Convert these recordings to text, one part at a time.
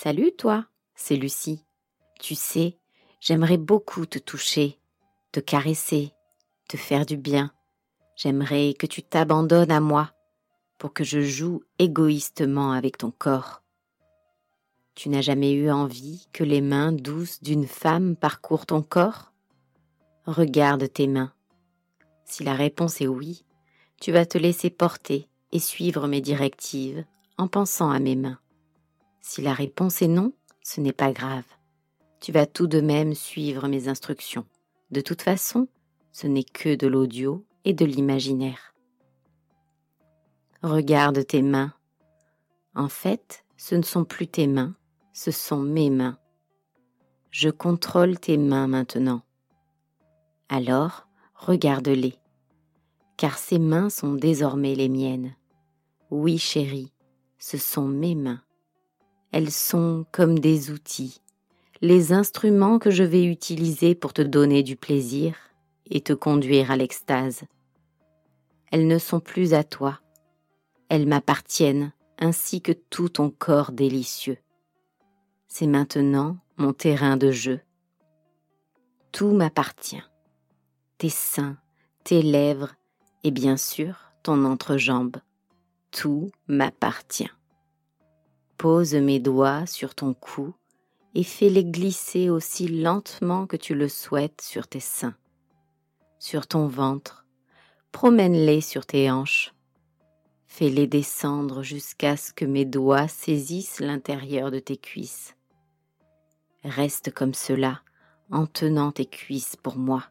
Salut toi, c'est Lucie. Tu sais, j'aimerais beaucoup te toucher, te caresser, te faire du bien. J'aimerais que tu t'abandonnes à moi pour que je joue égoïstement avec ton corps. Tu n'as jamais eu envie que les mains douces d'une femme parcourent ton corps? Regarde tes mains. Si la réponse est oui, tu vas te laisser porter et suivre mes directives en pensant à mes mains. Si la réponse est non, ce n'est pas grave. Tu vas tout de même suivre mes instructions. De toute façon, ce n'est que de l'audio et de l'imaginaire. Regarde tes mains. En fait, ce ne sont plus tes mains, ce sont mes mains. Je contrôle tes mains maintenant. Alors, regarde-les, car ces mains sont désormais les miennes. Oui, chérie, ce sont mes mains. Elles sont comme des outils, les instruments que je vais utiliser pour te donner du plaisir et te conduire à l'extase. Elles ne sont plus à toi, elles m'appartiennent ainsi que tout ton corps délicieux. C'est maintenant mon terrain de jeu. Tout m'appartient, tes seins, tes lèvres et bien sûr ton entrejambe. Tout m'appartient. Pose mes doigts sur ton cou et fais-les glisser aussi lentement que tu le souhaites sur tes seins, sur ton ventre, promène-les sur tes hanches, fais-les descendre jusqu'à ce que mes doigts saisissent l'intérieur de tes cuisses. Reste comme cela, en tenant tes cuisses pour moi.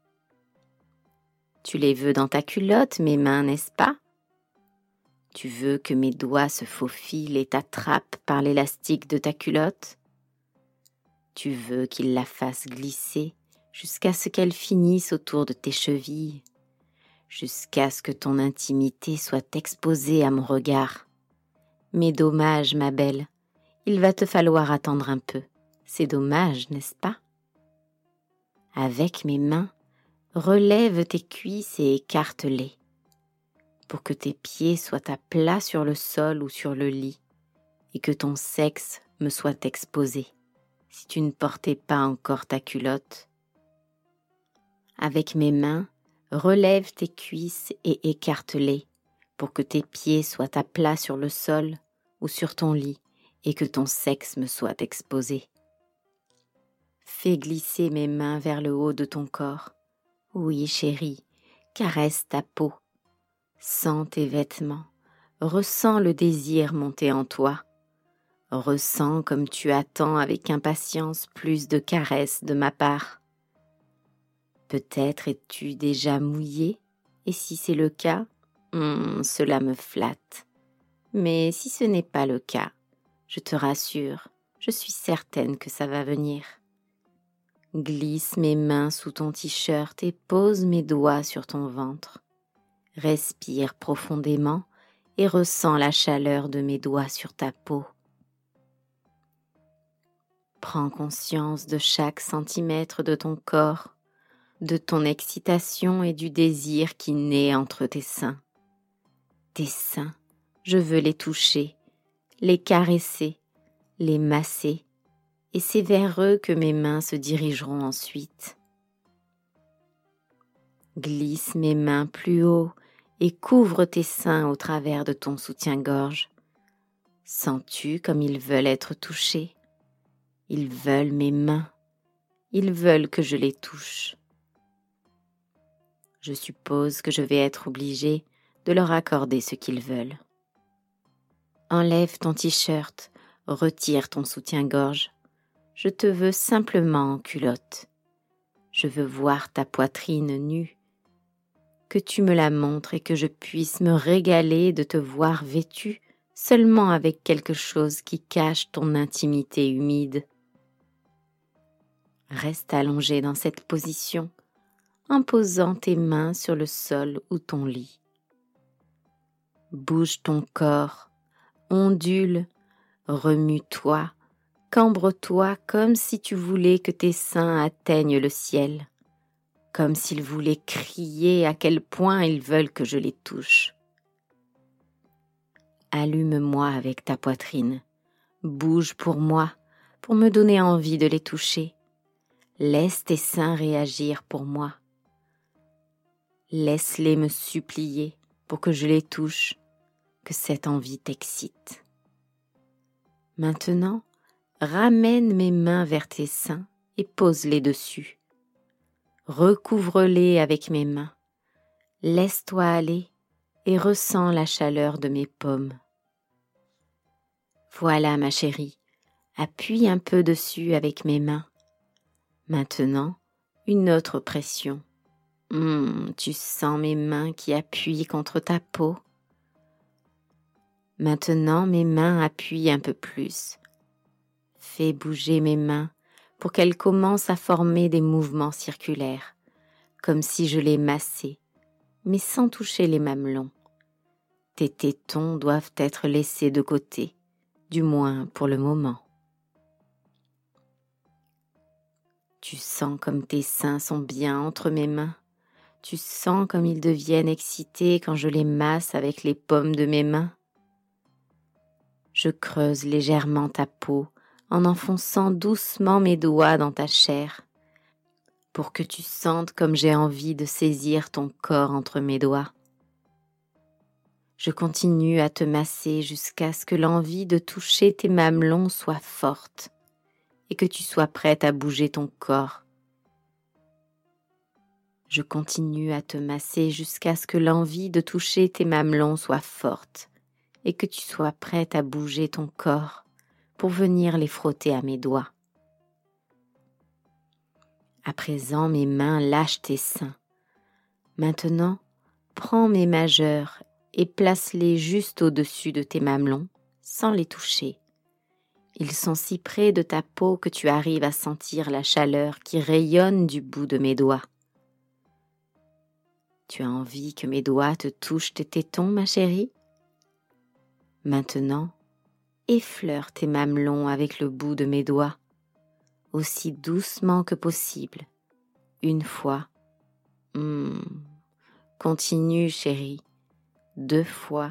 Tu les veux dans ta culotte, mes mains, n'est-ce pas? Tu veux que mes doigts se faufilent et t'attrapent par l'élastique de ta culotte? Tu veux qu'ils la fassent glisser jusqu'à ce qu'elle finisse autour de tes chevilles, jusqu'à ce que ton intimité soit exposée à mon regard. Mais dommage, ma belle, il va te falloir attendre un peu. C'est dommage, n'est-ce pas? Avec mes mains, relève tes cuisses et écarte-les, pour que tes pieds soient à plat sur le sol ou sur le lit, et que ton sexe me soit exposé, si tu ne portais pas encore ta culotte. Avec mes mains, relève tes cuisses et écarte-les, pour que tes pieds soient à plat sur le sol ou sur ton lit, et que ton sexe me soit exposé. Fais glisser mes mains vers le haut de ton corps. Oui, chérie, caresse ta peau. Sens tes vêtements, ressens le désir monter en toi. Ressens comme tu attends avec impatience plus de caresses de ma part. Peut-être es-tu déjà mouillé, et si c'est le cas, cela me flatte. Mais si ce n'est pas le cas, je te rassure, je suis certaine que ça va venir. Glisse mes mains sous ton t-shirt et pose mes doigts sur ton ventre. Respire profondément et ressens la chaleur de mes doigts sur ta peau. Prends conscience de chaque centimètre de ton corps, de ton excitation et du désir qui naît entre tes seins. Tes seins, je veux les toucher, les caresser, les masser, et c'est vers eux que mes mains se dirigeront ensuite. Glisse mes mains plus haut et couvre tes seins au travers de ton soutien-gorge. Sens-tu comme ils veulent être touchés? Ils veulent mes mains, ils veulent que je les touche. Je suppose que je vais être obligée de leur accorder ce qu'ils veulent. Enlève ton t-shirt, retire ton soutien-gorge. Je te veux simplement en culotte. Je veux voir ta poitrine nue, que tu me la montres et que je puisse me régaler de te voir vêtue seulement avec quelque chose qui cache ton intimité humide. Reste allongé dans cette position, en posant tes mains sur le sol ou ton lit. Bouge ton corps, ondule, remue-toi, cambre-toi comme si tu voulais que tes seins atteignent le ciel, comme s'ils voulaient crier à quel point ils veulent que je les touche. Allume-moi avec ta poitrine, Bouge pour moi, pour me donner envie de les toucher. Laisse tes seins réagir pour moi. Laisse-les me supplier pour que je les touche, que cette envie t'excite. Maintenant, ramène mes mains vers tes seins et pose-les dessus. Recouvre-les avec mes mains. Laisse-toi aller et ressens la chaleur de mes paumes. Voilà ma chérie, appuie un peu dessus avec mes mains. Maintenant, une autre pression. Tu sens mes mains qui appuient contre ta peau. Maintenant, mes mains appuient un peu plus. Fais bouger mes mains pour qu'elles commencent à former des mouvements circulaires, comme si je les massais, mais sans toucher les mamelons. Tes tétons doivent être laissés de côté, du moins pour le moment. Tu sens comme tes seins sont bien entre mes mains. Tu sens comme ils deviennent excités quand je les masse avec les paumes de mes mains. Je creuse légèrement ta peau en enfonçant doucement mes doigts dans ta chair pour que tu sentes comme j'ai envie de saisir ton corps entre mes doigts. Je continue à te masser jusqu'à ce que l'envie de toucher tes mamelons soit forte et que tu sois prête à bouger ton corps. Je continue à te masser jusqu'à ce que l'envie de toucher tes mamelons soit forte et que tu sois prête à bouger ton corps pour venir les frotter à mes doigts. À présent, mes mains lâchent tes seins. Maintenant, prends mes majeurs et place-les juste au-dessus de tes mamelons, sans les toucher. Ils sont si près de ta peau que tu arrives à sentir la chaleur qui rayonne du bout de mes doigts. Tu as envie que mes doigts te touchent tes tétons, ma chérie? Maintenant, effleure tes mamelons avec le bout de mes doigts, aussi doucement que possible. Une fois. Continue, chérie. 2 fois.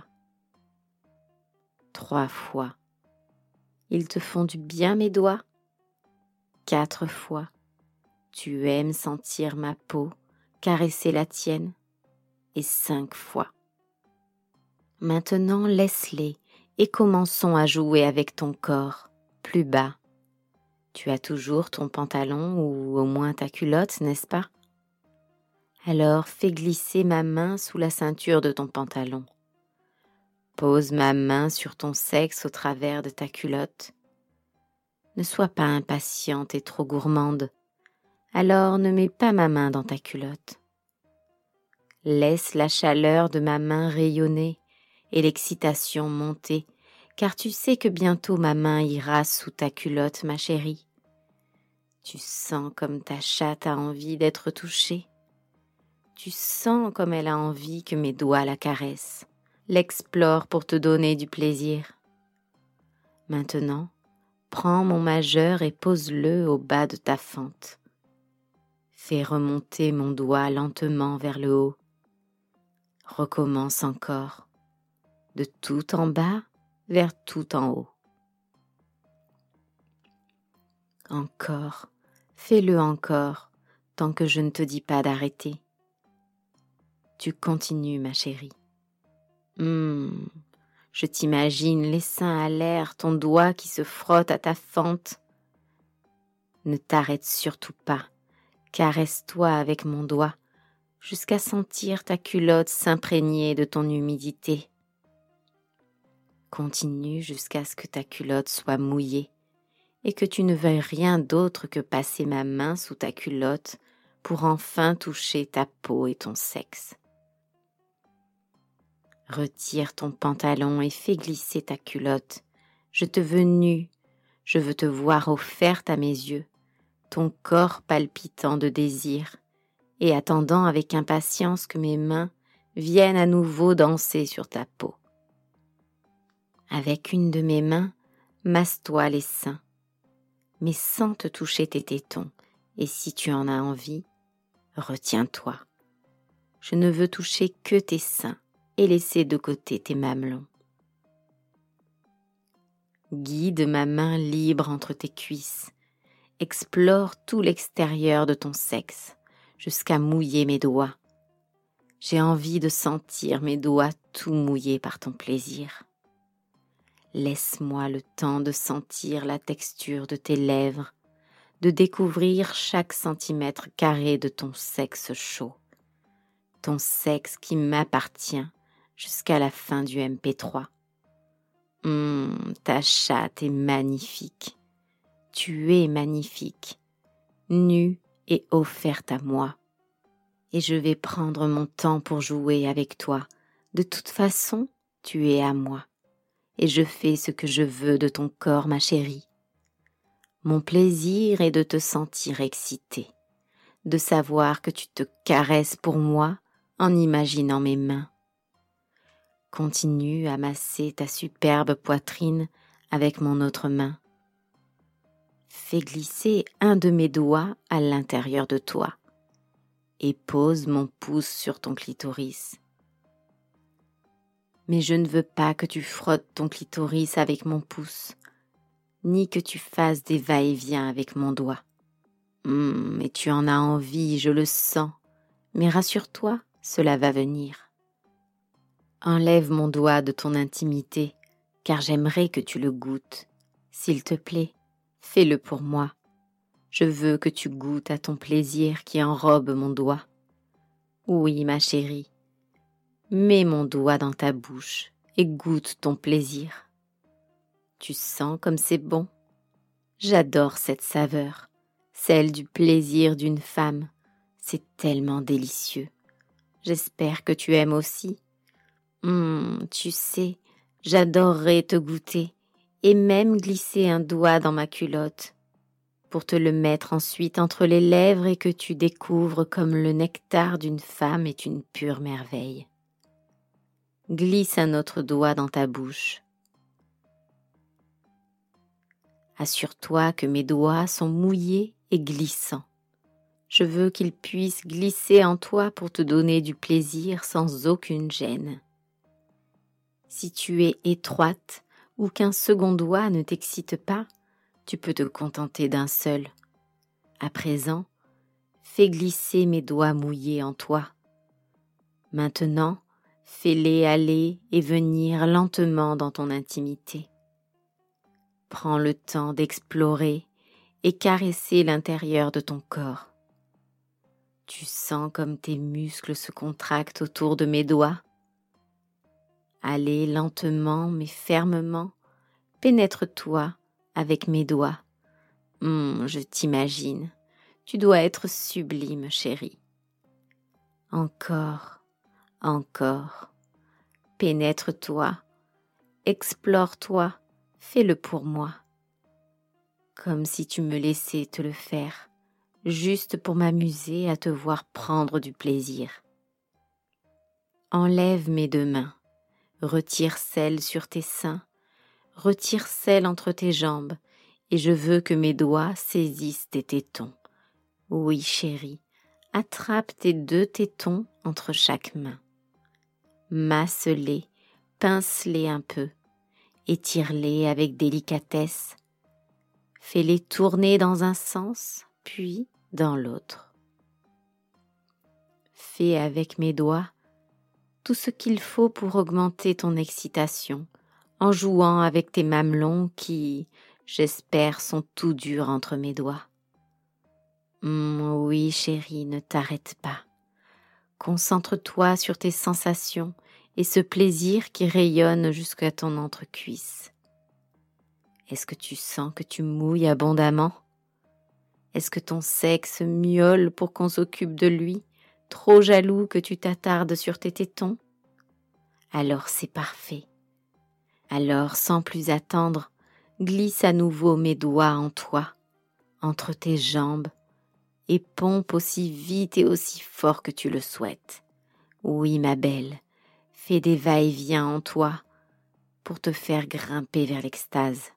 3 fois. Ils te font du bien, mes doigts? 4 fois. Tu aimes sentir ma peau caresser la tienne? Et 5 fois. Maintenant, laisse-les et commençons à jouer avec ton corps, plus bas. Tu as toujours ton pantalon ou au moins ta culotte, n'est-ce pas? Alors fais glisser ma main sous la ceinture de ton pantalon. Pose ma main sur ton sexe au travers de ta culotte. Ne sois pas impatiente et trop gourmande, alors ne mets pas ma main dans ta culotte. Laisse la chaleur de ma main rayonner et l'excitation monter, car tu sais que bientôt ma main ira sous ta culotte, ma chérie. Tu sens comme ta chatte a envie d'être touchée. Tu sens comme elle a envie que mes doigts la caressent, l'explorent pour te donner du plaisir. Maintenant, prends mon majeur et pose-le au bas de ta fente. Fais remonter mon doigt lentement vers le haut. Recommence encore, de tout en bas vers tout en haut. Encore, fais-le encore, tant que je ne te dis pas d'arrêter. Tu continues, ma chérie. Je t'imagine les seins à l'air, ton doigt qui se frotte à ta fente. Ne t'arrête surtout pas, caresse-toi avec mon doigt, jusqu'à sentir ta culotte s'imprégner de ton humidité. Continue jusqu'à ce que ta culotte soit mouillée et que tu ne veuilles rien d'autre que passer ma main sous ta culotte pour enfin toucher ta peau et ton sexe. Retire ton pantalon et fais glisser ta culotte. Je te veux nue, je veux te voir offerte à mes yeux, ton corps palpitant de désir, et attendant avec impatience que mes mains viennent à nouveau danser sur ta peau. Avec une de mes mains, masse-toi les seins, mais sans te toucher tes tétons, et si tu en as envie, retiens-toi. Je ne veux toucher que tes seins et laisser de côté tes mamelons. Guide ma main libre entre tes cuisses. Explore tout l'extérieur de ton sexe, jusqu'à mouiller mes doigts. J'ai envie de sentir mes doigts tout mouillés par ton plaisir. Laisse-moi le temps de sentir la texture de tes lèvres, de découvrir chaque centimètre carré de ton sexe chaud, ton sexe qui m'appartient jusqu'à la fin du MP3. Ta chatte est magnifique, tu es magnifique, nue et offerte à moi. Et je vais prendre mon temps pour jouer avec toi. De toute façon, tu es à moi. Et je fais ce que je veux de ton corps, ma chérie. Mon plaisir est de te sentir excitée, de savoir que tu te caresses pour moi en imaginant mes mains. Continue à masser ta superbe poitrine avec mon autre main. Fais glisser un de mes doigts à l'intérieur de toi et pose mon pouce sur ton clitoris. Mais je ne veux pas que tu frottes ton clitoris avec mon pouce, ni que tu fasses des va-et-vient avec mon doigt. Mais tu en as envie, je le sens, mais rassure-toi, cela va venir. Enlève mon doigt de ton intimité, car j'aimerais que tu le goûtes. S'il te plaît, fais-le pour moi. Je veux que tu goûtes à ton plaisir qui enrobe mon doigt. Oui, ma chérie, mets mon doigt dans ta bouche et goûte ton plaisir. Tu sens comme c'est bon? J'adore cette saveur, celle du plaisir d'une femme. C'est tellement délicieux. J'espère que tu aimes aussi. Tu sais, j'adorerais te goûter et même glisser un doigt dans ma culotte pour te le mettre ensuite entre les lèvres et que tu découvres comme le nectar d'une femme est une pure merveille. Glisse un autre doigt dans ta bouche. Assure-toi que mes doigts sont mouillés et glissants. Je veux qu'ils puissent glisser en toi pour te donner du plaisir sans aucune gêne. Si tu es étroite ou qu'un second doigt ne t'excite pas, tu peux te contenter d'un seul. À présent, fais glisser mes doigts mouillés en toi. Maintenant, fais-les aller et venir lentement dans ton intimité. Prends le temps d'explorer et caresser l'intérieur de ton corps. Tu sens comme tes muscles se contractent autour de mes doigts. Allez lentement mais fermement, pénètre-toi avec mes doigts. Je t'imagine, tu dois être sublime, chérie. Encore, encore, pénètre-toi, explore-toi, fais-le pour moi. Comme si tu me laissais te le faire, juste pour m'amuser à te voir prendre du plaisir. Enlève mes deux mains, retire celle sur tes seins, retire celle entre tes jambes, et je veux que mes doigts saisissent tes tétons. Oui, chérie, attrape tes deux tétons entre chaque main. Masse-les, pince-les un peu, étire-les avec délicatesse. Fais-les tourner dans un sens, puis dans l'autre. Fais avec mes doigts tout ce qu'il faut pour augmenter ton excitation, en jouant avec tes mamelons qui, j'espère, sont tout durs entre mes doigts. Oui, chérie, ne t'arrête pas. Concentre-toi sur tes sensations et ce plaisir qui rayonne jusqu'à ton entrecuisse. Est-ce que tu sens que tu mouilles abondamment? Est-ce que ton sexe miaule pour qu'on s'occupe de lui, trop jaloux que tu t'attardes sur tes tétons? Alors c'est parfait. Alors, sans plus attendre, glisse à nouveau mes doigts en toi, entre tes jambes, et pompe aussi vite et aussi fort que tu le souhaites. Oui, ma belle, fais des va-et-vient en toi pour te faire grimper vers l'extase.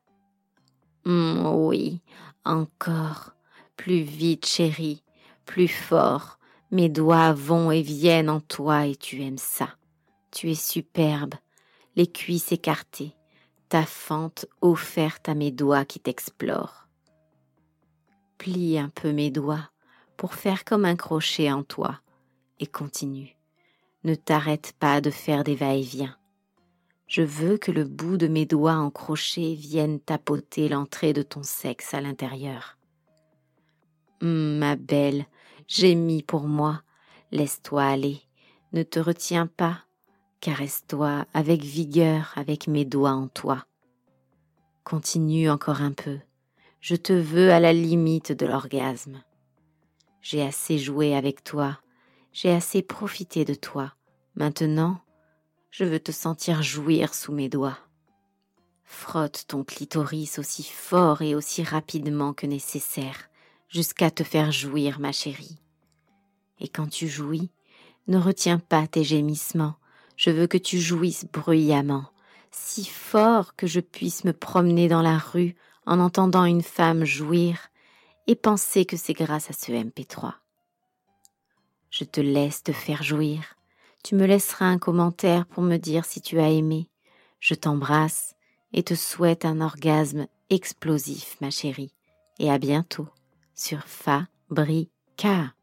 Oui, encore, plus vite, chérie, plus fort. Mes doigts vont et viennent en toi et tu aimes ça. Tu es superbe, les cuisses écartées, ta fente offerte à mes doigts qui t'explorent. Plie un peu mes doigts pour faire comme un crochet en toi et continue. Ne t'arrête pas de faire des va-et-vient. Je veux que le bout de mes doigts en crochet vienne tapoter l'entrée de ton sexe à l'intérieur. Ma belle, gémis pour moi, laisse-toi aller, ne te retiens pas, caresse-toi avec vigueur avec mes doigts en toi. Continue encore un peu, je te veux à la limite de l'orgasme. J'ai assez joué avec toi, j'ai assez profité de toi, maintenant, je veux te sentir jouir sous mes doigts. Frotte ton clitoris aussi fort et aussi rapidement que nécessaire, jusqu'à te faire jouir, ma chérie. Et quand tu jouis, ne retiens pas tes gémissements, je veux que tu jouisses bruyamment, si fort que je puisse me promener dans la rue en entendant une femme jouir et penser que c'est grâce à ce MP3. Je te laisse te faire jouir, tu me laisseras un commentaire pour me dire si tu as aimé. Je t'embrasse et te souhaite un orgasme explosif, ma chérie, et à bientôt sur Fabrica.